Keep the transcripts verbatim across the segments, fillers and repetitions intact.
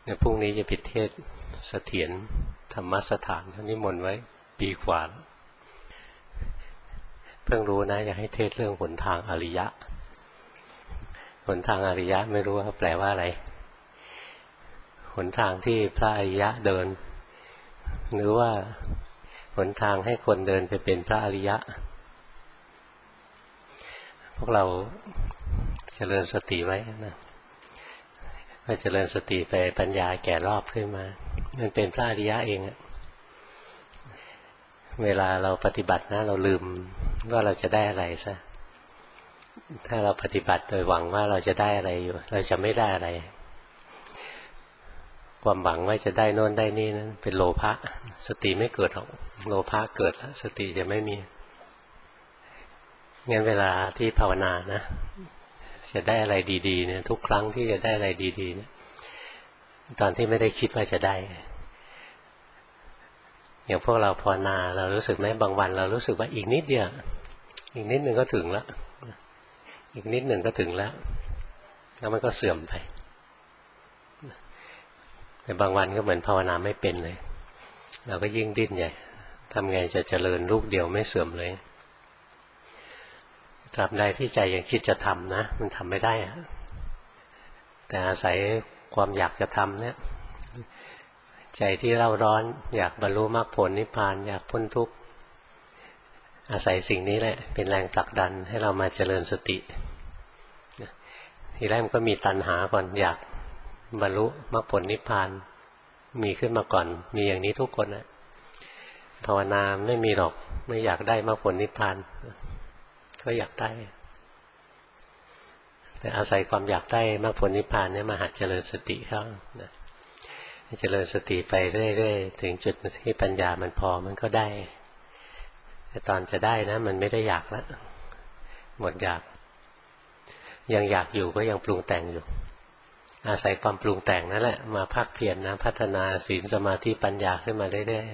ในพรุ่งนี้จะปิดเทศเสถียรธรรมสถานท่านนิมนต์ไว้ปีกว่าเพิ่งรู้นะอยากให้เทศเรื่องหนทางอริยะหนทางอริยะไม่รู้ว่าแปลว่าอะไรหนทางที่พระอริยะเดินหรือว่าหนทางให้คนเดินไปเป็นพระอริยะพวกเราเจริญสติไว้นะพอเจริญสติไปปัญญาแก่รอบขึ้นมามันเป็นพระอริยะเองเวลาเราปฏิบัตินะเราลืมว่าเราจะได้อะไรซะถ้าเราปฏิบัติโดยหวังว่าเราจะได้อะไรอยู่เราจะไม่ได้อะไรความหวังว่าจะได้โน่นได้นี่นั้นเป็นโลภะสติไม่เกิดหรอกโลภะเกิดแล้วสติจะไม่มีงั้นเวลาที่ภาวนานะจะได้อะไรดีๆเนี่ยทุกครั้งที่จะได้อะไรดีๆเนี่ยตอนที่ไม่ได้คิดว่าจะได้อย่างพวกเราภาวนาเรารู้สึกไหมบางวันเรารู้สึกว่าอีกนิดเดียวอีกนิดหนึ่งก็ถึงแล้วอีกนิดหนึ่งก็ถึงแล้วแล้วมันก็เสื่อมไปแต่บางวันก็เหมือนภาวนาไม่เป็นเลยเราก็ยิ่งดิ้นใหญ่ทำไงจะเจริญลูกเดียวไม่เสื่อมเลยตราบใดที่ใจยังคิดจะทำนะมันทำไม่ได้อะแต่อาศัยความอยากจะทำเนี่ยใจที่เร่าร้อนอยากบรรลุมรรคผลนิพพานอยากพ้นทุกข์อาศัยสิ่งนี้แหละเป็นแรงผลักดันให้เรามาเจริญสติทีแรกมันก็มีตัณหาก่อนอยากบรรลุมรรคผลนิพพานมีขึ้นมาก่อนมีอย่างนี้ทุกคนนะภาวนาไม่มีหรอกไม่อยากได้มรรคผลนิพพานก็อยากได้แต่อาศัยความอยากได้มรรคผลนิพพานเนี่ยมาหัดเจริญสติเข้านะเจริญสติไปเรื่อยๆถึงจุดที่ปัญญามันพอมันก็ได้แต่ตอนจะได้นะมันไม่ได้อยากแล้วหมดอยากยังอยากอยู่ก็ยังปรุงแต่งอยู่อาศัยความปรุงแต่งนั่นแหละมาภาคเพียรนะพัฒนาศีลสมาธิปัญญาขึ้นมาเรื่อย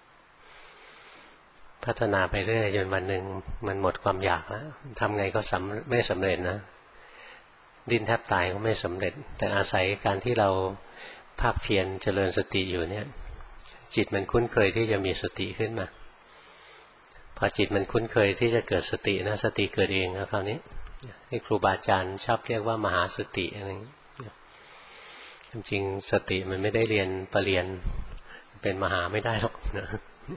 ๆพัฒนาไปเรื่อยจนวันหนึ่งมันหมดความอยากแล้วทำไงก็สำไม่สำเร็จนะดิ้นแทบตายก็ไม่สำเร็จแต่อาศัยการที่เราภาคเพียรเจริญสติอยู่เนี่ยจิตมันคุ้นเคยที่จะมีสติขึ้นมาพอจิตมันคุ้นเคยที่จะเกิดสตินะสติเกิดเองนะคราวนี้ที่ครูบาอาจารย์ชอบเรียกว่ามหาสติอะไรอย่างนี้จริงๆสติมันไม่ได้เรียนปรริญญาเป็นมหาไม่ได้หรอกนะ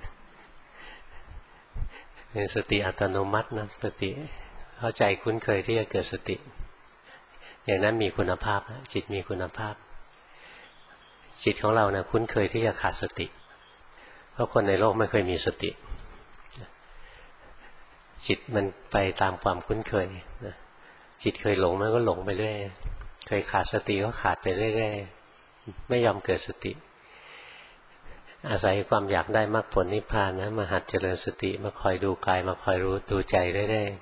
เป็นสติอัตโนมัตินะสติเข้าใจคุ้นเคยที่จะเกิดสติอย่างนั้นมีคุณภาพนะจิตมีคุณภาพจิตของเรานะคุ้นเคยที่จะขาดสติเพราะคนในโลกไม่เคยมีสติจิตมันไปตามความคุ้นเคยนะจิตเคยหลงมันก็หลงไปเรื่อยเคยขาดสติก็ขาดไปเรื่อยๆไม่ยอมเกิดสติอาศัยความอยากได้มรรคผลนิพพานนะมาหัดเจริญสติมาคอยดูกายมาคอยรู้ดูใจเรื่อย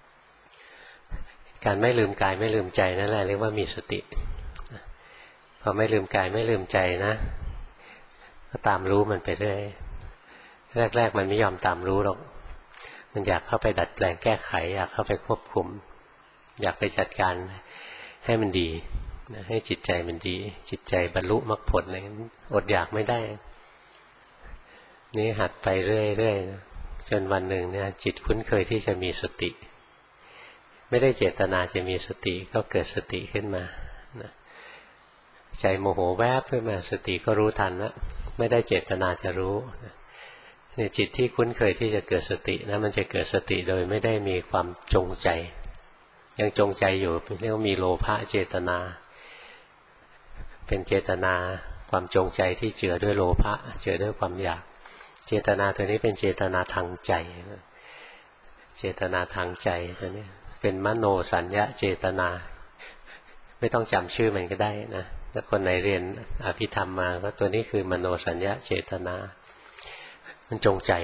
ๆการไม่ลืมกายไม่ลืมใจนั่นแหละเรียกว่ามีสติพอไม่ลืมกายไม่ลืมใจนะก็ตามรู้มันไปเรื่อยแรกๆมันไม่ยอมตามรู้หรอกมันอยากเข้าไปดัดแปลงแก้ไขอยากเข้าไปควบคุมอยากไปจัดการให้มันดีให้จิตใจมันดีจิตใจบรรลุมรรคผลอะไรอดอยากไม่ได้นี่หัดไปเรื่อยๆจนวันหนึ่งเนี่ยจิตคุ้นเคยที่จะมีสติไม่ได้เจตนาจะมีสติก็เกิดสติขึ้นมาใจโมโหแวบขึ้นมาสติก็รู้ทันแล้วไม่ได้เจตนาจะรู้เนี่ยจิตที่คุ้นเคยที่จะเกิดสตินะมันจะเกิดสติโดยไม่ได้มีความจงใจยังจงใจอยู่เรียกว่ามีโลภะเจตนาเป็นเจตนาความจงใจที่เจือด้วยโลภะเจือด้วยความอยากเจตนาตัวนี้เป็นเจตนาทางใจเจตนาทางใจตัวนี้เป็นมโนสัญญาเจตนาไม่ต้องจำชื่อมันก็ได้นะถ้าคนไหนเรียนอภิธรรมมาก็ตัวนี้คือมโนสัญญาเจตนามันจงใจ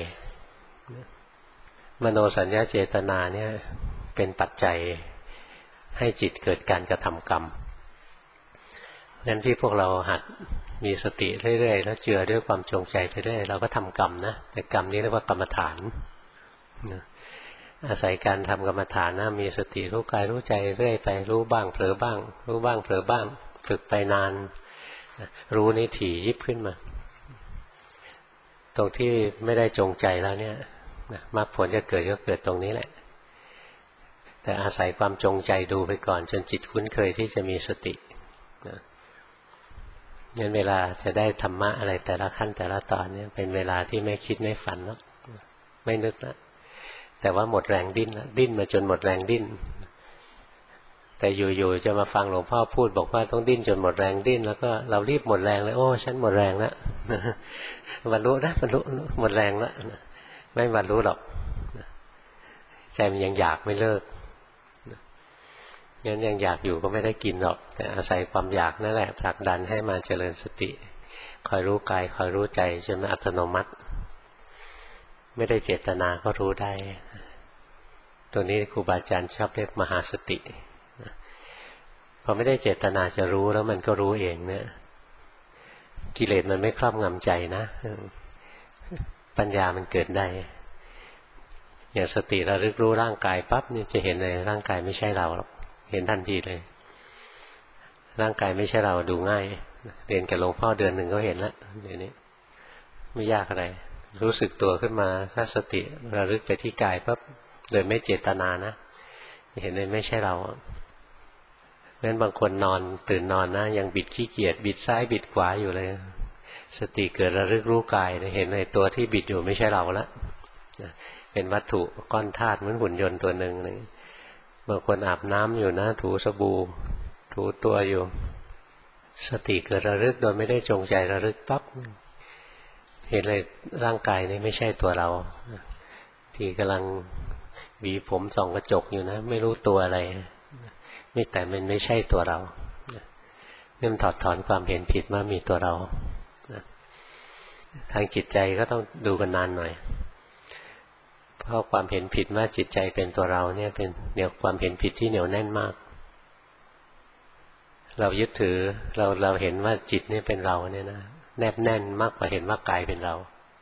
มโนสัญญาเจตนาเนี่ยเป็นปัจจัยให้จิตเกิดการกระทำกรรมงั้นที่พวกเราหัดมีสติเรื่อยๆแล้วเจือด้วยความจงใจไปเรื่อยเราก็ทำกรรมนะแต่กรรมนี้เรียกว่ากรรมฐานอาศัยการทำกรรมฐานนะมีสติรู้กายรู้ใจเรื่อยไปรู้บ้างเผลอบ้างรู้บ้างเผลอบ้างฝึกไปนานรู้นี่ถี่ยิบขึ้นมาตรงที่ไม่ได้จงใจแล้วเนี่ยมรรคผลจะเกิดก็เกิดตรงนี้แหละแต่อาศัยความจงใจดูไปก่อนจนจิตคุ้นเคยที่จะมีสตินะงั้นเวลาจะได้ธรรมะอะไรแต่ละขั้นแต่ละตอนเนี่ยเป็นเวลาที่ไม่คิดไม่ฝันแล้วไม่นึกแล้วแต่ว่าหมดแรงดิ้นแล้วดิ้นมาจนหมดแรงดิ้นแต่อยู่ๆจะมาฟังหลวงพ่อพูดบอกว่าต้องดิ้นจนหมดแรงดิ้นแล้วก็เรารีบหมดแรงเลยโอ้ฉันหมดแรงแล้วบรรลุนะบรรลุหมดแรงแล้วไม่บรรลุหรอกใจมันยังอยากไม่เลิกงั้นยังอยากอยู่ก็ไม่ได้กินหรอกแต่อาศัยความอยากนั่นแหละผลักดันให้มาเจริญสติคอยรู้กายคอยรู้ใจจนมันอัตโนมัติไม่ได้เจตนาก็รู้ได้ตัวนี้ครูบาอาจารย์ชอบเรียกมหาสติพอไม่ได้เจตนาจะรู้แล้วมันก็รู้เองเนี่ยกิเลสมันไม่ครอบงำใจนะปัญญามันเกิดได้อย่างสติระลึกรู้ร่างกายปั๊บเนี่ยจะเห็นเลยร่างกายไม่ใช่เราหรอกเห็นทันทีเลยร่างกายไม่ใช่เราดูง่ายเรียนกับหลวงพ่อเดือนหนึ่งก็เห็นแล้วเดี๋ยวนี้ไม่ยากอะไรรู้สึกตัวขึ้นมาถ้าสติระลึกไปที่กายปั๊บโดยไม่เจตนานะเห็นเลยไม่ใช่เราเพราะฉะนั้นบางคนนอนตื่นนอนนะยังบิดขี้เกียจบิดซ้ายบิดขวาอยู่เลยสติเกิดระลึกรู้กายเห็นเลยตัวที่บิดอยู่ไม่ใช่เราละเป็นวัตถุก้อนธาตุเหมือนหุ่นยนต์ตัวหนึ่งเลยบางคนอาบน้ำอยู่นะถูสบู่ถูตัวอยู่สติเกิดระลึกโดยไม่ได้จงใจระลึกปั๊บเห็นเลยร่างกายนี้ไม่ใช่ตัวเราที่กำลังหวีผมส่องกระจกอยู่นะไม่รู้ตัวอะไรไม่แต่มันไม่ใช่ตัวเรานี่มันถอดถอนความเห็นผิดว่ามีตัวเราทางจิตใจก็ต้องดูกันนานหน่อยเพราะความเห็นผิดว่าจิตใจเป็นตัวเราเนี่ยเป็นเดี๋ยวความเห็นผิดที่เหนียวแน่นมากเรายึดถือเราเราเห็นว่าจิตนี่เป็นเราเนี่ยนะแนบแน่นมากกว่าเห็นว่ากายเป็นเรา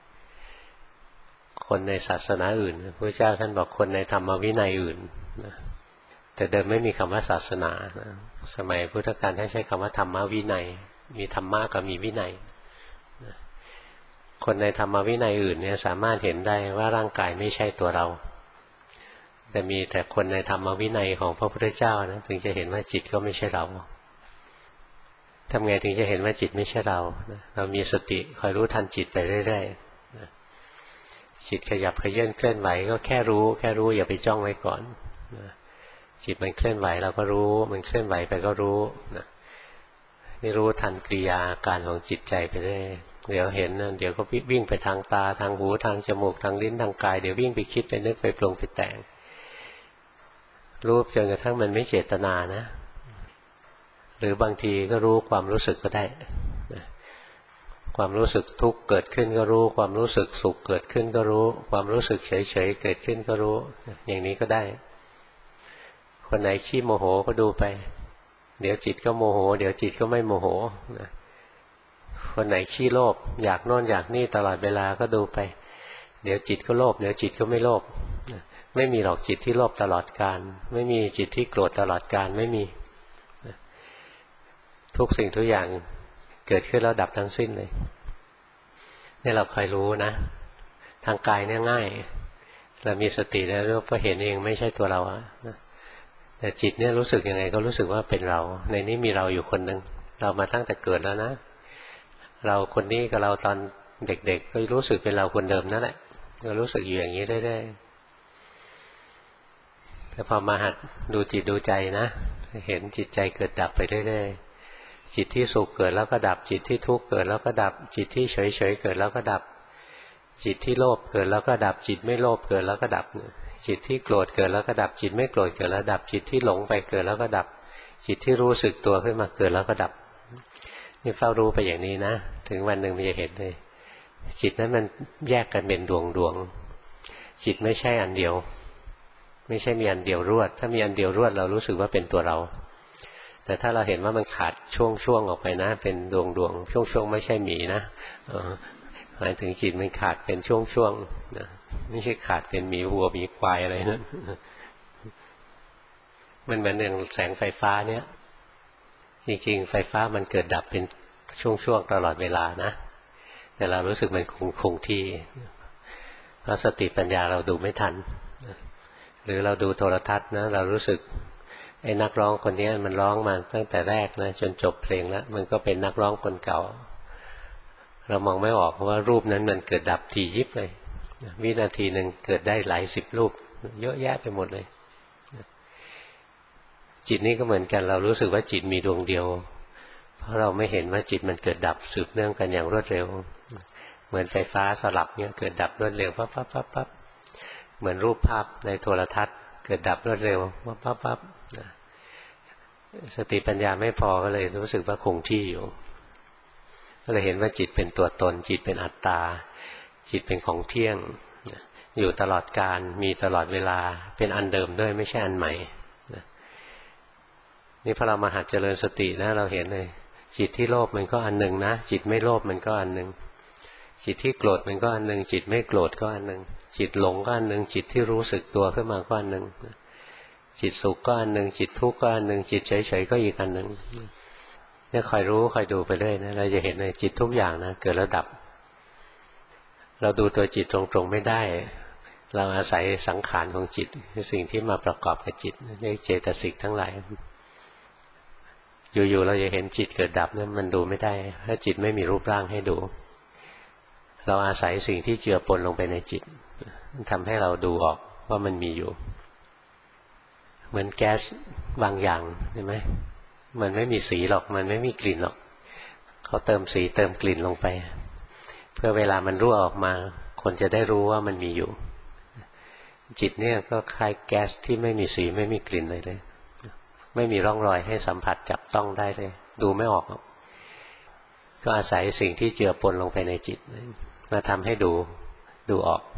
คนในศาสนาอื่นพระเจ้าท่านบอกคนในธรรมวินัยอื่นนะแต่เดิมไม่มีคำว่าศาสนานะสมัยพุทธกาลท่านใช้คำว่าธรรมวินัยมีธรรมะกับมีวินัยนะคนในธรรมวินัยอื่นเนี่ยสามารถเห็นได้ว่าร่างกายไม่ใช่ตัวเราแต่มีแต่คนในธรรมวินัยของพระพุทธเจ้านะถึงจะเห็นว่าจิตก็ไม่ใช่เราทำไงถึงจะเห็นว่าจิตไม่ใช่เราเรามีสติคอยรู้ทันจิตไปเรื่อยๆจิตขยับเขยื้อนเคลื่อนไหวก็แค่รู้แค่รู้อย่าไปจ้องไว้ก่อนจิตมันเคลื่อนไหวเราก็รู้มันเคลื่อนไหวไปก็รู้นี่รู้ทันกิริยาการของจิตใจไปเรื่อยเดี๋ยวเห็นเดี๋ยวก็วิ่งไปทางตาทางหูทางจมูกทางลิ้นทางกายเดี๋ยววิ่งไปคิดไปนึกไปปรุงไปแต่งรู้จนกระทั่งมันไม่เจตนานะหรือบางทีก็รู้ความรู้สึกก็ได้ความรู้สึกทุกข์เกิดขึ้นก็รู้ความรู้สึกสุขเกิดขึ้นก็รู้ความรู้สึกเฉยๆเกิดขึ้นก็รู้อย่างนี้ก็ได้คนไหนขี้โมโหก็ดูไปเดี๋ยวจิตก็โมโหเดี๋ยวจิตก็ไม่โมโหคนไหนขี้โลภอยากโน่นอยากนี่ตลอดเวลาก็ดูไปเดี๋ยวจิตก็โลภเดี๋ยวจิตก็ไม่โลภไม่มีหรอกจิตที่โลภตลอดกาลไม่มีจิตที่โกรธตลอดกาลไม่มีทุกสิ่งทุกอย่างเกิดขึ้นแล้วดับทั้งสิ้นเลยนี่เราคอยรู้นะทางกายเนี่ยง่ายเรามีสติแล้วเราก็เห็นเองไม่ใช่ตัวเราอะแต่จิตเนี่ยรู้สึกยังไงก็รู้สึกว่าเป็นเราในนี้มีเราอยู่คนหนึ่งเรามาตั้งแต่เกิดแล้วนะเราคนนี้กับเราตอนเด็กๆก็รู้สึกเป็นเราคนเดิมนั่นแหละก็รู้สึกอยู่อย่างนี้ได้ๆแต่พอมาหัดดูจิตดูใจนะเห็นจิตใจเกิดดับไปเรื่อยๆจิตที่สุขเกิดแล้วก็ดับจิตที่ทุกข์เกิดแล้วก็ดับจิตที่เฉยๆเกิดแล้วก็ดับจิตที่โลภเกิดแล้วก็ดับจิตไม่โลภเกิดแล้วก็ดับจิตที่โกรธเกิดแล้วก็ดับจิตไม่โกรธเกิดแล้วดับจิตที่หลงไปเกิดแล้วก็ดับจิตที่รู้สึกตัวขึ้นมาเกิดแล้วก็ดับนี่เฝ้ารู้ไปอย่างนี้นะถึงวันหนึ่งมันจะเห็นเลยจิตนั้นมันแยกกันเป็นดวงดวงจิตไม่ใช่อันเดียวไม่ใช่มีอันเดียวรวดถ้ามีอันเดียวรวดเรารู้สึกว่าเป็นตัวเราแต่ถ้าเราเห็นว่ามันขาดช่วงๆออกไปนะเป็นดวงดวงช่วงๆไม่ใช่หมีนะหมายถึงจิตมันขาดเป็นช่วงๆนะไม่ใช่ขาดเป็นหมีวัวหมีควายอะไรนั้นมันเหมือนอย่างแสงไฟฟ้าเนี่ยจริงๆไฟฟ้ามันเกิดดับเป็นช่วงๆตลอดเวลานะแต่เรารู้สึกมันคงคงที่เพราะสติปัญญาเราดูไม่ทันหรือเราดูโทรทัศน์นะเรารู้สึกไอ้นักร้องคนนี้มันร้องมาตั้งแต่แรกนะจนจบเพลงแล้วมันก็เป็นนักร้องคนเก่าเรามองไม่ออกเพราะว่ารูปนั้นมันเกิดดับทียิบเลยวินาทีหนึ่งเกิดได้หลายสิบรูปเยอะแยะไปหมดเลยจิตนี้ก็เหมือนกันเรารู้สึกว่าจิตมีดวงเดียวเพราะเราไม่เห็นว่าจิตมันเกิดดับสืบเนื่องกันอย่างรวดเร็วเหมือนไฟฟ้าสลับเนี่ยเกิดดับรวดเร็วปั๊บปั๊บปั๊บปั๊บเหมือนรูปภาพในโทรทัศน์เกิดดับรวดเร็วปั๊บปั๊บปั๊บสติปัญญาไม่พอก็เลยรู้สึกว่าคงที่อยู่ก็เลยเห็นว่าจิตเป็นตัวตนจิตเป็นอัตตาจิตเป็นของเที่ยงอยู่ตลอดกาลมีตลอดเวลาเป็นอันเดิมด้วยไม่ใช่อันใหม่นี่พอเรามาหัดเจริญสตินะเราเห็นเลยจิตที่โลภมันก็อันหนึ่งนะจิตไม่โลภมันก็อันหนึ่งจิตที่โกรธมันก็อันหนึ่งจิตไม่โกรธก็อันหนึ่งจิตหลงก็อันหนึ่งจิตที่รู้สึกตัวขึ้นมาก็อันหนึ่งจิตสุขก็อันหนึ่งจิตทุกข์ก็อันหนึ่งจิตเฉยๆก็อีกอันหนึ่งเนี่ยคอยรู้คอยดูไปเรื่อยนะเราจะเห็นเลยจิตทุกอย่างนะเกิดแล้วดับเราดูตัวจิตตรงๆไม่ได้เราอาศัยสังขารของจิตคือสิ่งที่มาประกอบกับจิตเรียกเจตสิกทั้งหลายอยู่ๆเราจะเห็นจิตเกิดดับนั้นมันดูไม่ได้ถ้าจิตไม่มีรูปร่างให้ดูเราอาศัยสิ่งที่เจือปนลงไปในจิตทำให้เราดูออกว่ามันมีอยู่เหมือนแก๊สบางอย่างเห็นไหมมันไม่มีสีหรอกมันไม่มีกลิ่นหรอกเขาเติมสีเติมกลิ่นลงไปเพื่อเวลามันรั่วออกมาคนจะได้รู้ว่ามันมีอยู่จิตเนี่ยก็คล้ายแก๊สที่ไม่มีสีไม่มีกลิ่นเลยเลยไม่มีร่องรอยให้สัมผัสจับต้องได้เลยดูไม่ออกก็อาศัยสิ่งที่เจือปนลงไปในจิตมาทำให้ดูดูออก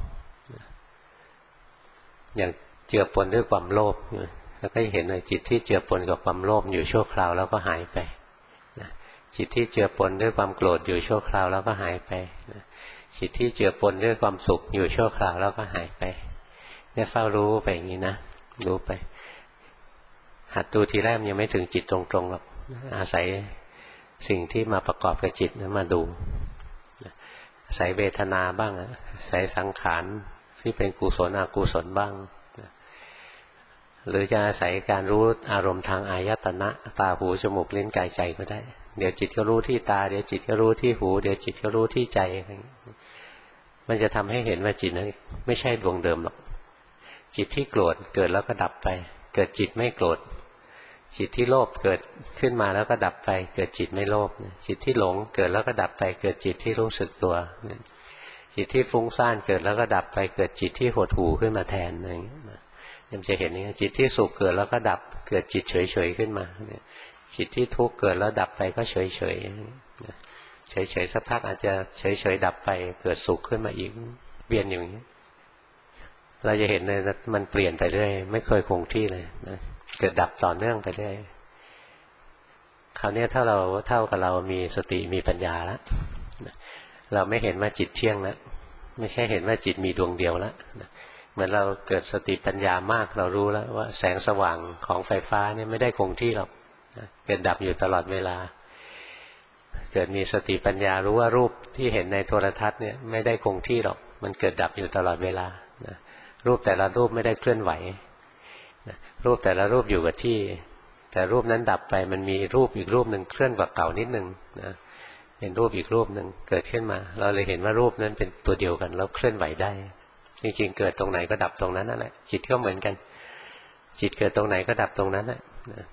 อย่างเจือปนด้วยความโลภแล้วก็เห็นเลยจิตที่เจือปนกับความโลภอยู่ชั่วคราวแล้วก็หายไปจิตที่เจือปนด้วยความโกรธอยู่ชั่วคราวแล้วก็หายไปจิตที่เจือปนด้วยความสุขอยู่ชั่วคราวแล้วก็หายไปเนี่ยเฝ้ารู้ไปอย่างนี้นะรู้ไปหัดดูทีแรกยังไม่ถึงจิตตรงๆหรอกอาศัยสิ่งที่มาประกอบกับจิตนั้นมาดูอาศัยเวทนาบ้างอาศัยสังขารที่เป็นกุศลอกุศลบ้างหรือจะอาศัยการรู้อารมณ์ทางอายตนะตาหูจมูกลิ้นกายใจก็ได้เดี๋ยวจิตก็รู้ที่ตาเดี๋ยวจิตก็รู้ที่หูเดี๋ยวจิตก็รู้ที่ใจมันจะทำให้เห็นว่าจิตนั้นไม่ใช่ดวงเดิมหรอกจิตที่โกรธเกิดแล้วก็ดับไปเกิดจิตไม่โกรธจิตที่โลภเกิดขึ้นมาแล้วก็ดับไปเกิดจิตไม่โลภจิตที่หลงเกิดแล้วก็ดับไปเกิดจิตที่รู้สึกตัวจิตที่ฟุ้งซ่านเกิดแล้วก็ดับไปเกิดจิตที่หดหู่ขึ้นมาแทนอะไรอย่างเงี้ยมันจะเห็นอย่างนี้จิตที่สุขเกิดแล้วก็ดับเกิดจิตเฉยๆขึ้นมาจิตที่ทุกข์เกิดแล้วดับไปก็เฉยๆเฉยๆสักพักอาจจะเฉยๆดับไปเกิดสุขขึ้นมาอีกเวียนอย่างนี้เราจะเห็นเลยมันเปลี่ยนไปเรื่อยไม่เคยคงที่เลยนะเกิดดับต่อเนื่องไปเรื่อยคราวนี้ถ้าเราเท่ากับเรามีสติมีปัญญาแล้วเราไม่เห็นว่าจิตเที่ยงแล้วไม่ใช่เห็นว่าจิตมีดวงเดียวแล้วเหมือนเราเกิดสติปัญญามากเรารู้แล้วว่าแสงสว่างของไฟฟ้าเนี่ยไม่ได้คงที่หรอกเกิดดับอยู่ตลอดเวลาเกิดมีสติปัญญารู้ว่ารูปที่เห็นในโทรทัศน์เนี่ยไม่ได้คงที่หรอกมันเกิดดับอยู่ตลอดเวลารูปแต่ละรูปไม่ได้เคลื่อนไหวรูปแต่ละรูปอยู่กับที่แต่รูปนั้นดับไปมันมีรูปอีกรูปหนึ่งเคลื่อนกว่าเก่านิดนึงนะเป็นรูปอีกรูปหนึ่งเกิดขึ้นมาเราเลยเห็นว่ารูปนั้นเป็นตัวเดียวกันแล้วเคลื่อนไหวได้จริงๆเกิดตรงไหนก็ดับตรงนั้นนั่นแหละจิตก็เหมือนกันจิตเกิดตรงไหนก็ดับตรงนั้นนะ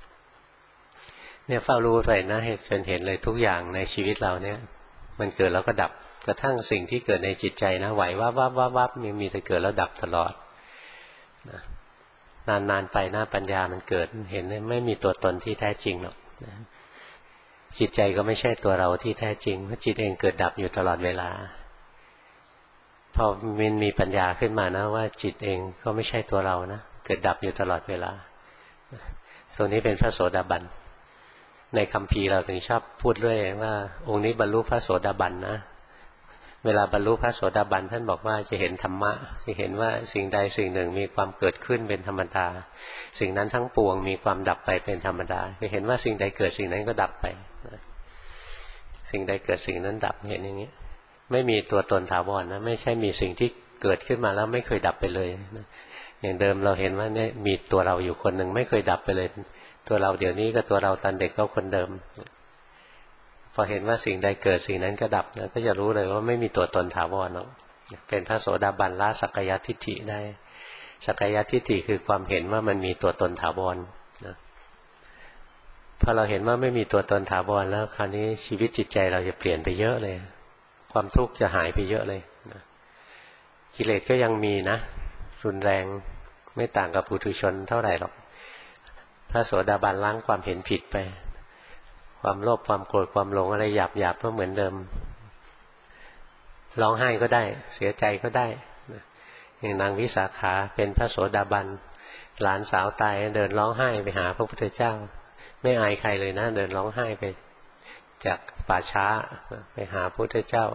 เนี่ยเฝ้ารู้ไปนะให้จนเห็นเลยทุกอย่างในชีวิตเราเนี่ยมันเกิดแล้วก็ดับกระทั่งสิ่งที่เกิดในจิตใจนะไหววับวับวับวับมีมีแต่เกิดแล้วดับตลอดนะนานๆไปหน้าปัญญามันเกิดเห็นไม่มีตัวตนที่แท้จริงหรอกนะจิตใจก็ไม่ใช่ตัวเราที่แท้จริงเพราะจิตเองเกิดดับอยู่ตลอดเวลาพอมันมีปัญญาขึ้นมานะว่าจิตเองก็ไม่ใช่ตัวเรานะเกิดดับอยู่ตลอดเวลาตรงนี้เป็นพระโสดาบันในคัมภีร์เราถึงชอบพูดเรื่อยว่าองค์นี้บรรลุพระโสดาบันนะเวลาบรรลุพระโสดาบันท่านบอกว่าจะเห็นธรรมะจะเห็นว่าสิ่งใดสิ่งหนึ่งมีความเกิดขึ้นเป็นธรรมดาสิ่งนั้นทั้งปวงมีความดับไปเป็นธรรมดาจะเห็นว่าสิ่งใดเกิดสิ่งนั้นก็ดับไปสิ่งใดเกิดสิ่งนั้นดับเห็นอย่างนี้ไม่มีตัวตนถาวรนะไม่ใช่มีสิ่งที่เกิดขึ้นมาแล้วไม่เคยดับไปเลยนะอย่างเดิมเราเห็นว่าเนี่ยมีตัวเราอยู่คนหนึ่งไม่เคยดับไปเลยตัวเราเดี๋ยวนี้กับตัวเราตอนเด็กก็คนเดิมพอเห็นว่าสิ่งใดเกิดสิ่งนั้นก็ดับนะก็จะรู้เลยว่าไม่มีตัวตนถาวรหรอกเป็นพระโสดาบันละสักกายทิฏฐิได้สักกายทิฏฐิคือความเห็นว่ามันมีตัวตนถาวรนะพอเราเห็นว่าไม่มีตัวตนถาวรแล้วคราวนี้ชีวิตจิตใจเราจะเปลี่ยนไปเยอะเลยความทุกข์จะหายไปเยอะเลยนะกิเลสก็ยังมีนะรุนแรงไม่ต่างกับปุถุชนเท่าไหร่หรอกพระโสดาบันล้างความเห็นผิดไปความโลภความโกรธความหลงอะไรหยาบหยาบก็เหมือนเดิมร้องไห้ก็ได้เสียใจก็ได้อย่างนางวิสาขาเป็นพระโสดาบันหลานสาวตายเดินร้องไห้ไปหาพระพุทธเจ้าไม่อายใครเลยนะเดินร้องไห้ไปจากป่าช้าไปหาพระพุทธเจ้า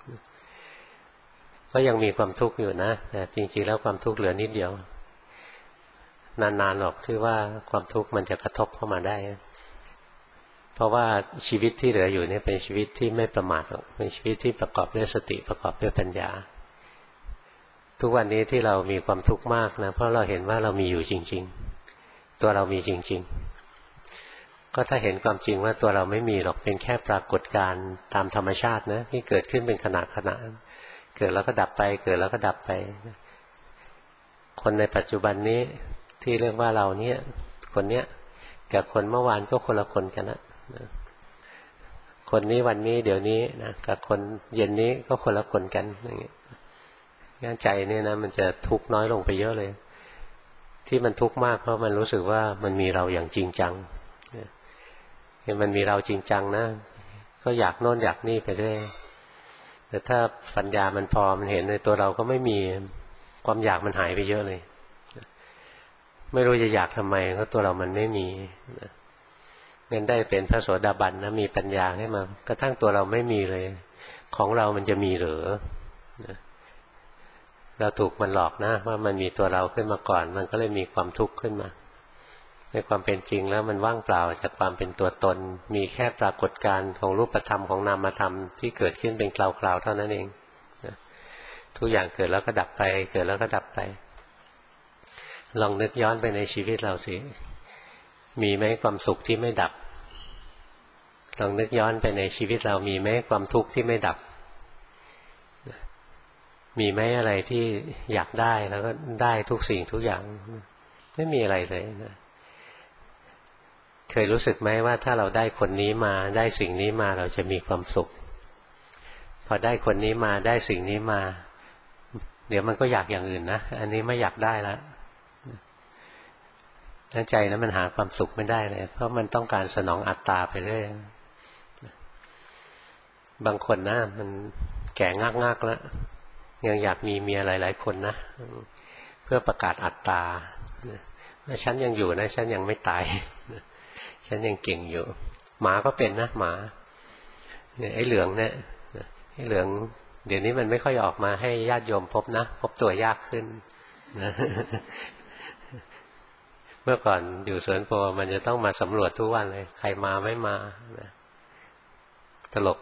ก็ยังมีความทุกข์อยู่นะแต่จริงๆแล้วความทุกข์เหลือนิดเดียวนานๆหรอกที่ว่าความทุกข์มันจะกระทบเข้ามาได้เพราะว่าชีวิตที่เหลืออยู่เนี่ยเป็นชีวิตที่ไม่ประมาทหรอกเป็นชีวิตที่ประกอบด้วยสติประกอบด้วยปัญญาทุกวันนี้ที่เรามีความทุกข์มากนะเพราะเราเห็นว่าเรามีอยู่จริงๆตัวเรามีจริงๆก็ถ้าเห็นความจริงว่าตัวเราไม่มีหรอกเป็นแค่ปรากฏการณ์ตามธรรมชาตินะที่เกิดขึ้นเป็นขณะขณะเกิดแล้วก็ดับไปเกิดแล้วก็ดับไปคนในปัจจุบันนี้ที่เรียกว่าเราเนี่ยคนเนี้ยกับคนเมื่อวานก็คนละคนกันนะคนนี้วันนี้เดี๋ยวนี้นะกับคนเย็นนี้ก็คนละคนกันอย่างเงี้ยงั้นใจเนี่ยนะมันจะทุกข์น้อยลงไปเยอะเลยที่มันทุกข์มากเพราะมันรู้สึกว่ามันมีเราอย่างจริงจังเห็นมันมีเราจริงจังนะก็อยากโน่นอยากนี่ไปเรื่อยแต่ถ้าปัญญามันพอมันเห็นในตัวเราก็ไม่มีความอยากมันหายไปเยอะเลยไม่รู้จะอยากทำไมเพราะตัวเรามันไม่มีงั้นได้เป็นพระโสดาบันนะมีปัญญาให้มากระทั่งตัวเราไม่มีเลยของเรามันจะมีหรือเราถูกมันหลอกนะว่ามันมีตัวเราขึ้นมาก่อนมันก็เลยมีความทุกข์ขึ้นมาในความเป็นจริงแล้วมันว่างเปล่าจากความเป็นตัวตนมีแค่ปรากฏการณ์ของรูปธรรมของนามธรรมที่เกิดขึ้นเป็นคราวๆเท่านั้นเองทุกอย่างเกิดแล้วก็ดับไปเกิดแล้วก็ดับไปลองนึกย้อนไปในชีวิตเราสิมีไหมความสุขที่ไม่ดับลองนึกย้อนไปในชีวิตเรามีไหมความทุกข์ที่ไม่ดับมีไหมอะไรที่อยากได้แล้วก็ได้ทุกสิ่งทุกอย่างไม่มีอะไรเลยนะเคยรู้สึกไหมว่าถ้าเราได้คนนี้มาได้สิ่งนี้มาเราจะมีความสุขพอได้คนนี้มาได้สิ่งนี้มาเดี๋ยวมันก็อยากอย่างอื่นนะอันนี้ไม่อยากได้แล้วใจนั้นมันหาความสุขไม่ได้เลยเพราะมันต้องการสนองอัตตาไปเรื่อยบางคนนะมันแก่งากๆแล้วยังอยากมีเมียหลายๆคนนะเพื่อประกาศอัตตาว่าฉันยังอยู่นะฉันยังไม่ตายฉันยังเก่งอยู่หมาก็เป็นนะหมาไอ้เหลืองเนี่ยไอ้เหลืองเดี๋ยวนี้มันไม่ค่อยออกมาให้ญาติโยมพบนะพบตัวยากขึ้นนะเมื่อก่อนอยู่สวนโพมันจะต้องมาสำรวจทุกวันเลยใครมาไม่มานะตลก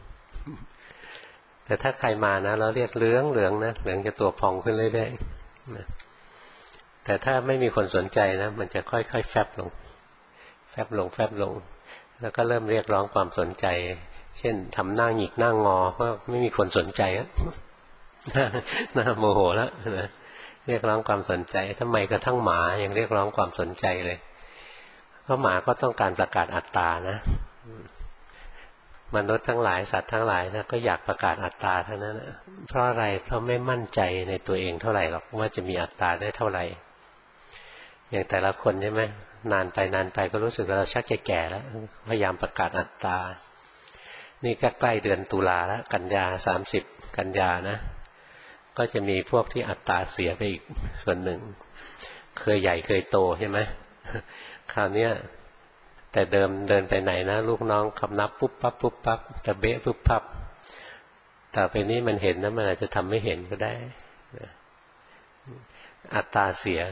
แต่ถ้าใครมานะเราเรียกเหลืองเหลืองนะเหลืองจะตัวพองขึ้นเรื่อยๆนะแต่ถ้าไม่มีคนสนใจนะมันจะค่อยๆแฟบลงแฟบลงแฟบลงแล้วก็เริ่มเรียกร้องความสนใจเช่นทำหน้าหงิกหน้างอเพราะไม่มีคนสนใจนะน่าโมโหแล้วนะเรียกร้องความสนใจทำไมกระทั่งหมายังเรียกร้องความสนใจเลยเพราะหมาก็ต้องการประกาศอัตตานะมนุษย์ทั้งหลายสัตว์ทั้งหลายนะก็อยากประกาศอัตตาเท่านั้นนะเพราะอะไรเพราะไม่มั่นใจในตัวเองเท่าไหร่หรอกว่าจะมีอัตตาได้เท่าไหร่อย่างแต่ละคนใช่ไหมนานไปนานไปก็รู้สึกว่าเราชักจะแก่แล้วพยายามประกาศอัตตานี่ก็ใกล้เดือนตุลาแล้วกันยาสามสิบกันยานะก็จะมีพวกที่อัตตาเสียไปอีกส่วนหนึ่งเคยใหญ่เคยโตใช่ไหมคราวนี้แต่เดิมเดินไปไหนนะลูกน้องคำนับปุ๊บปั๊บปุ๊บปั๊บจะเบ๊ะปุ๊บปั๊บแต่ไปนี้มันเห็นนะมันอาจจะทำไม่เห็นก็ได้อัตตาเสีย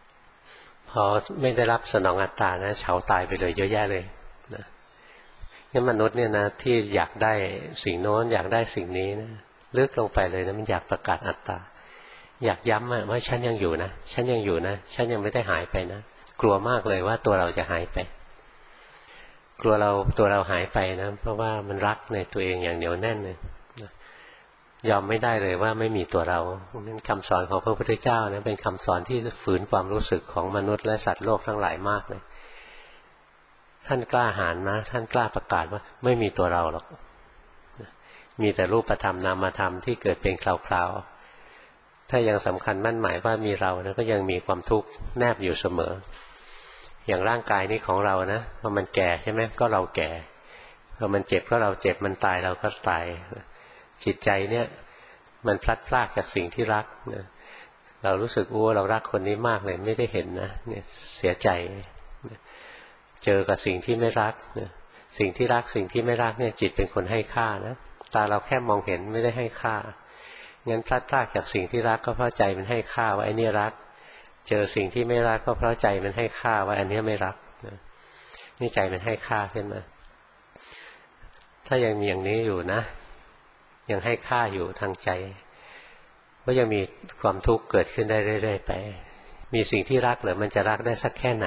พอไม่ได้รับสนองอัตตานะเฉาตายไปเลยเยอะแยะเลยนะงั้นมนุษย์เนี่ยนะที่อยากได้สิ่งโน้นอยากได้สิ่งนี้นะลึกลงไปเลยนะมันอยากประกาศอัตตาอยากย้ำว่าฉันยังอยู่นะฉันยังอยู่นะฉันยังไม่ได้หายไปนะกลัวมากเลยว่าตัวเราจะหายไปกลัวเราตัวเราหายไปนะเพราะว่ามันรักในตัวเองอย่างเหนียวแน่นเลยยอมไม่ได้เลยว่าไม่มีตัวเรานั้นคำสอนของพระพุทธเจ้านะเป็นคำสอนที่ฝืนความรู้สึกของมนุษย์และสัตว์โลกทั้งหลายมากเลยท่านกล้าหาญนะท่านกล้าประกาศว่าไม่มีตัวเราหรอกมีแต่รูปธรรมนามธรรมที่เกิดเป็นคราวๆถ้ายังสำคัญมั่นหมายว่ามีเรานะก็ยังมีความทุกข์แนบอยู่เสมออย่างร่างกายนี้ของเรานะพอมันแก่ใช่ไหมก็เราแก่พอมันเจ็บก็เราเจ็บมันตายเราก็ตายจิตใจเนี่ยมันพลัดพรากจากสิ่งที่รักนะเรารู้สึกว่าเรารักคนนี้มากเลยไม่ได้เห็นนะเนี่ยเสียใจเจอกับสิ่งที่ไม่รักนะสิ่งที่รักสิ่งที่ไม่รักเนี่ยจิตเป็นคนให้ค่านะตาเราแค่มองเห็นไม่ได้ให้ค่างั้นพลัดพรากจากสิ่งที่รักก็เพราะใจมันให้ค่าว่าไอ้นี่รักเจอสิ่งที่ไม่รักก็เพราะใจมันให้ค่าว่าอันนี้ไม่รักนะนี่ใจมันให้ค่าขึ้นมาถ้ายังมีอย่างนี้อยู่นะยังให้ค่าอยู่ทางใจก็ยังมีความทุกข์เกิดขึ้นได้เรื่อยๆไปมีสิ่งที่รักหรือมันจะรักได้สักแค่ไหน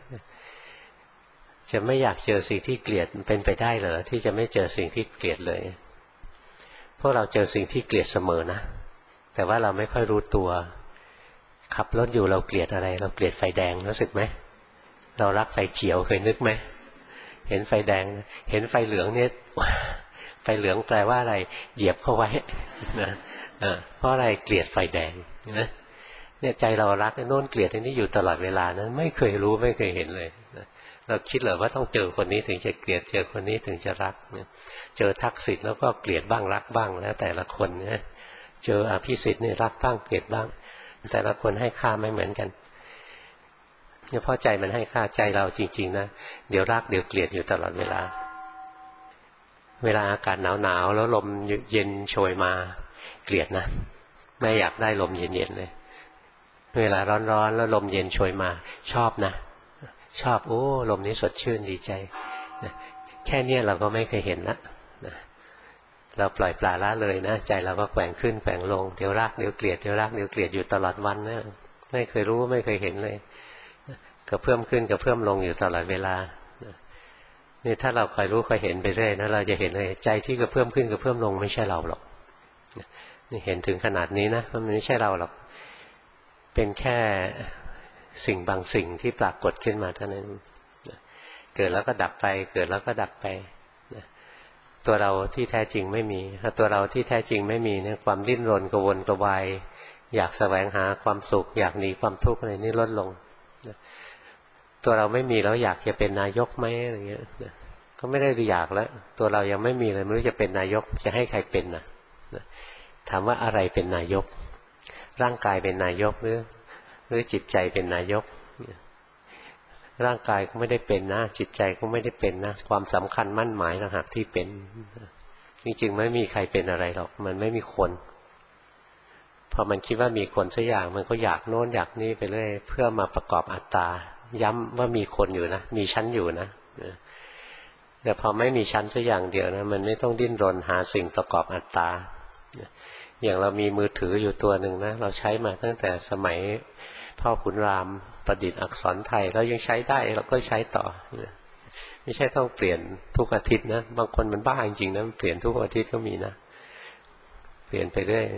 จะไม่อยากเจอสิ่งที่เกลียดเป็นไปได้เหรอที่จะไม่เจอสิ่งที่เกลียดเลยพวกเราเจอสิ่งที่เกลียดเสมอนะแต่ว่าเราไม่ค่อยรู้ตัวขับรถอยู่เราเกลียดอะไรเราเกลียดไฟแดงรู้สึกไหมเรารักไฟเขียวเคยนึกไหมเห็นไฟแดงเห็นไฟเหลืองเนี่ยไฟเหลืองแปลว่าอะไรเหยียบเข้าไว้นะเพราะอะไรเกลียดไฟแดงนะเนี่ยใจเรารักโน่นเกลียดอันนี้อยู่ตลอดเวลานั้นไม่เคยรู้ไม่เคยเห็นเลยนะเราคิดเหรอว่าต้องเจอคนนี้ถึงจะเกลียดเจอคนนี้ถึงจะรักเนี่ยเจอทักษิณแล้วก็เกลียดบ้างรักบ้างแล้วแต่ละคนเนี่ยเจออภิสิทธิ์นี่รักบ้างเกลียดบ้างแต่ละคนให้ค่าไม่เหมือนกันเนี่ยเพราะใจมันให้ค่าใจเราจริงๆนะเดี๋ยวรักเดี๋ยวเกลียดอยู่ตลอดเวลาเวลาอากาศหนาวๆแล้วลมเย็นโชยมาเกลียดนะไม่อยากได้ลมเย็นๆเลยเวลาร้อนๆแล้วลมเย็นโชยมาชอบนะชอบโอ้ลมนี้สดชื่นดีใจนะแค่นี้เราก็ไม่เคยเห็นละนะเราปล่อยปละละเลยนะใจเราก็แกว่งขึ้นแกว่งลงเดี๋ยวรักเดี๋ยวเกลียดเดี๋ยวรักเดี๋ยวเกลียดอยู่ตลอดวันนะไม่เคยรู้ไม่เคยเห็นเลยกระเพื่อมขึ้นกระเพื่อมลงอยู่ตลอดเวลานี่ถ้าเราคอยรู้คอยเห็นไปเรื่อยนะเราจะเห็นเลยใจที่กระเพื่อมขึ้นกระเพื่อมลงไม่ใช่เราหรอกนี่เห็นถึงขนาดนี้นะมันไม่ใช่เราหรอกเป็นแค่สิ่งบางสิ่งที่ปรากฏขึ้นมาเท่านั้นเกิดแล้วก็ดับไปเกิดแล้วก็ดับไปตัวเราที่แท้จริงไม่มีถ้าตัวเราที่แท้จริงไม่มีเนี่ยความดิ้นรนกระวนกระวายอยากแสวงหาความสุขอยากหนีความทุกข์อะไรนี่ลดลงตัวเราไม่มีแล้วอยากจะเป็นนายกไหมอะไรเงี้ยก็ไม่ได้อยากแล้วตัวเรายังไม่มีเลยไม่รู้จะเป็นนายกจะให้ใครเป็นนะถามว่าอะไรเป็นนายกร่างกายเป็นนายกหรือหรือจิตใจเป็นนายกร่างกายก็ไม่ได้เป็นนะจิตใจก็ไม่ได้เป็นนะความสำคัญมั่นหมายต่างหากที่เป็นจริงๆไม่มีใครเป็นอะไรหรอกมันไม่มีคนพอมันคิดว่ามีคนสักอย่างมันก็อยากโน้นอยากนี่ไปเรื่อยเพื่อมาประกอบอัตตาย้ำว่ามีคนอยู่นะมีชั้นอยู่นะแต่พอไม่มีชั้นสักอย่างเดียวนะมันไม่ต้องดิ้นรนหาสิ่งประกอบอัตตาอย่างเรามีมือถืออยู่ตัวหนึ่งนะเราใช้มาตั้งแต่สมัยพ่อขุนรามประดิษฐ์อักษรไทยเรายังใช้ได้เราก็ใช้ต่อไม่ใช่ต้องเปลี่ยนทุกอาทิตย์นะบางคนมันบ้าจริงๆนะเปลี่ยนทุกอาทิตย์ก็มีนะเปลี่ยนไปเรื่อย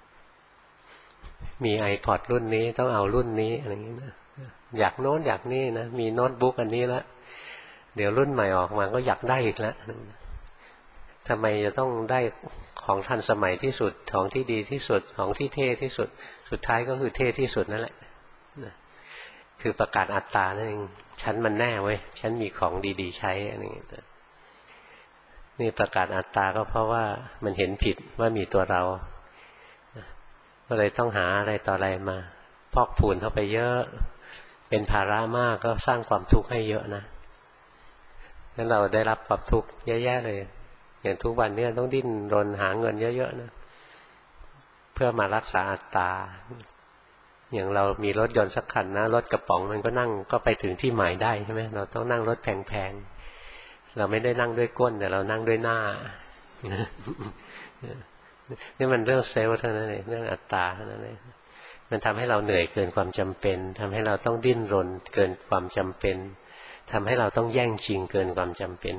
มี iPod รุ่นนี้ต้องเอารุ่นนี้อะไรอย่างนี้นะอยากโน้นอยากนี่นะมีโน้ตบุ๊กอันนี้แล้วเดี๋ยวรุ่นใหม่ออกมาก็อยากได้อีกแล้วทำไมจะต้องได้ของทันสมัยที่สุดของที่ดีที่สุดของที่เท่ที่สุดสุดท้ายก็คือเท่ที่สุดนั่นแหละคือประกาศอัตตานั่นเองฉันมันแน่เว้ยฉันมีของดีๆใช้อะไรอย่างนี้นี่ประกาศอัตตาก็เพราะว่ามันเห็นผิดว่ามีตัวเราก็เลยต้องหาอะไรต่ออะไรมาพอกพูนเข้าไปเยอะเป็นภาระมากก็สร้างความทุกข์ให้เยอะนะงั้นเราได้รับความทุกข์เยอะแยะเลยอย่างทุกวันนี้ต้องดิ้นรนหาเงินเยอะๆนะเพื่อมารักษาอัตตาอย่างเรามีรถยนต์สักคันนะรถกระป๋องมันก็นั่งก็ไปถึงที่หมายได้ใช่ไหมเราต้องนั่งรถแพงๆเราไม่ได้นั่งด้วยก้นแต่เรานั่งด้วยหน้านี่มันเรื่องเซลล์เท่านั้นเองเรื่องอัตตาเท่านั้นเองมันทำให้เราเหนื่อยเกินความจำเป็นทำให้เราต้องดิ้นรนเกินความจำเป็นทำให้เราต้องแย่งชิงเกินความจำเป็น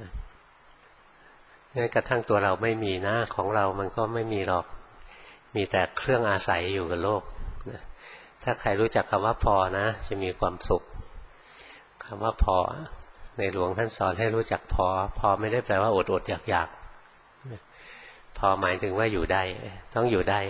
งั้นกระทั่งตัวเราไม่มีนะของเรามันก็ไม่มีหรอกมีแต่เครื่องอาศัยอยู่กับโลกถ้าใครรู้จักคำว่าพอนะจะมีความสุขคำว่าพอในหลวงท่านสอนให้รู้จักพอพอไม่ได้แปลว่าอดอดอยากอยากพอหมายถึงว่าอยู่ได้ต้องอยู่ได้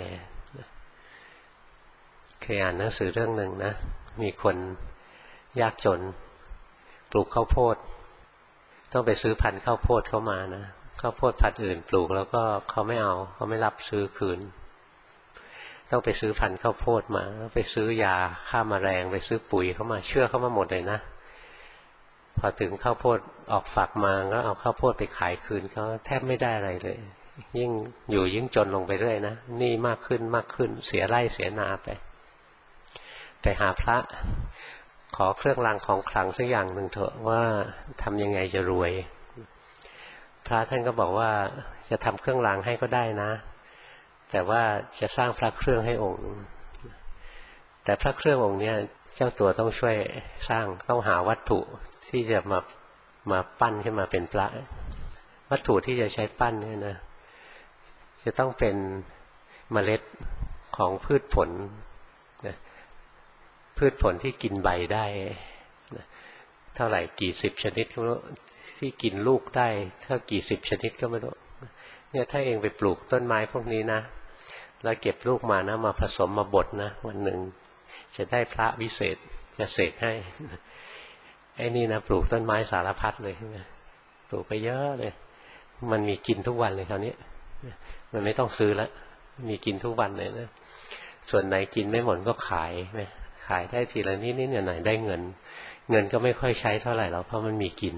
เคยอ่านหนังสือเรื่องหนึ่งนะมีคนยากจนปลูกข้าวโพดต้องไปซื้อพันธุ์ข้าวโพดเข้ามานะข้าวโพดพันธุ์อื่นปลูกแล้วก็เขาไม่เอาเขาไม่รับซื้อคืนต้องไปซื้อพันธุ์ข้าวโพดมาไปซื้อยาฆ่าแมลงไปซื้อปุ๋ยเข้ามาเชื่อเข้ามาหมดเลยนะพอถึงข้าวโพดออกฝักมาก็เอาข้าวโพดไปขายคืนเขาแทบไม่ได้อะไรเลยยิ่งอยู่ยิ่งจนลงไปเรื่อยนะหนี้มากขึ้นมากขึ้นเสียไร่เสียนาไปไปหาพระขอเครื่องรางของขลังสักอย่างหนึ่งเถอะว่าทำยังไงจะรวยพระท่านก็บอกว่าจะทำเครื่องรางให้ก็ได้นะแต่ว่าจะสร้างพระเครื่องให้องค์แต่พระเครื่ององค์เนี้ยเจ้าตัวต้องช่วยสร้างต้องหาวัตถุที่จะมามาปั้นขึ้นมาเป็นพระวัตถุที่จะใช้ปั้นเนี่ยนะจะต้องเป็นเมล็ดของพืชผลนะพืชผลที่กินใบได้นะเท่าไหร่กี่สิบชนิดก็ไม่รู้ที่กินลูกได้เท่ากี่สิบชนิดก็ไม่รู้เนี่ยถ้าเองไปปลูกต้นไม้พวกนี้นะแล้วเก็บลูกมานะมาผสมมาบดนะวันหนึ่งจะได้พระวิเศษจะเสกให้ไอ้นี่นะปลูกต้นไม้สารพัดเลยนะปลูกไปเยอะเลยมันมีกินทุกวันเลยคราวนี้มันไม่ต้องซื้อแล้วมีกินทุกวันเลยนะส่วนไหนกินไม่หมดก็ขายไหมขายได้ทีละนิดนิดหน่อยหน่อยได้เงินเงินก็ไม่ค่อยใช้เท่าไหร่หรอกเพราะมันมีกิน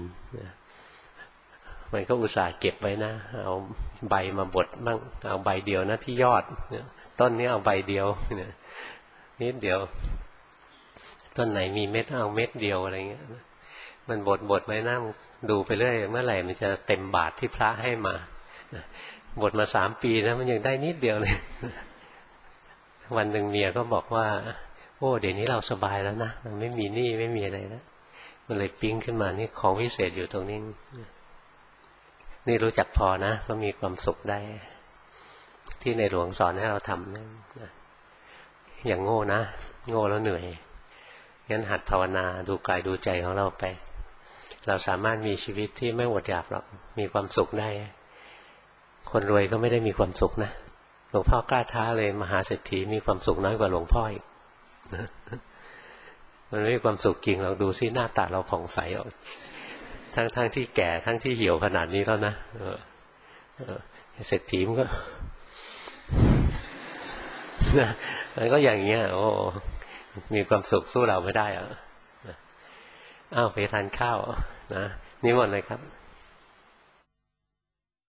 มันก็อุตส่าห์เก็บไว้นะเอาใบมาบดบ้างเอาใบเดียวนะที่ยอดต้นนี้เอาใบเดียวนิดเดียวต้นไหนมีเม็ดเอาเม็ดเดียวอะไรเงี้ยมันบดบดไว้นะดูไปเรื่อยเมื่อไหร่มันจะเต็มบาทที่พระให้มาบดมาสามปีนะมันยังได้นิดเดียวเลยวันหนึ่งเมียก็บอกว่าโอ้เดี๋ยวนี้เราสบายแล้วนะมันไม่มีหนี้ไม่มีอะไรแล้วมันเลยปิ๊งขึ้นมานี่ของวิเศษอยู่ตรงนี้นี่รู้จักพอนะก็มีความสุขได้ที่ในหลวงสอนให้เราทำนะอย่างโง่นะโง่แล้วเหนื่อยงั้นหัดภาวนาดูกายดูใจของเราไปเราสามารถมีชีวิตที่ไม่อดอยากหรอกมีความสุขได้คนรวยก็ไม่ได้มีความสุขนะหลวงพ่อกล้าท้าเลยมหาเศรษฐีมีความสุขน้อยกว่าหลวงพ่ออีกมันไม่มีความสุขจริงเราดูซิหน้าตาเราผ่องใสออกทั้งทั้งที่แก่ทั้งที่เหี่ยวขนาดนี้แล้วนะเศรษฐีมันก็นะมันก็อย่างเงี้ยโอ้มีความสุขสู้เราไม่ได้อ่ะอ้าวไปทานข้าวนะนิมนต์เลยครับ